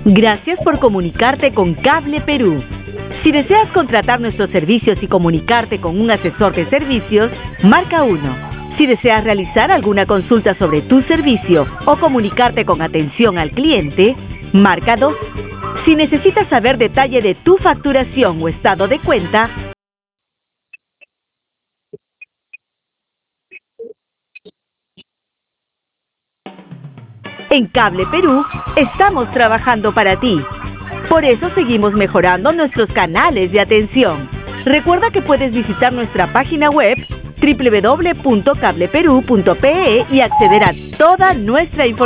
Gracias por comunicarte con Cable Perú. Si deseas contratar nuestros servicios y comunicarte con un asesor de servicios, marca 1. Si deseas realizar alguna consulta sobre tu servicio o comunicarte con atención al cliente, marca 2. Si necesitas saber detalle de tu facturación o estado de cuenta, en Cable Perú estamos trabajando para ti. Por eso seguimos mejorando nuestros canales de atención. Recuerda que puedes visitar nuestra página web www.cableperu.pe y acceder a toda nuestra información.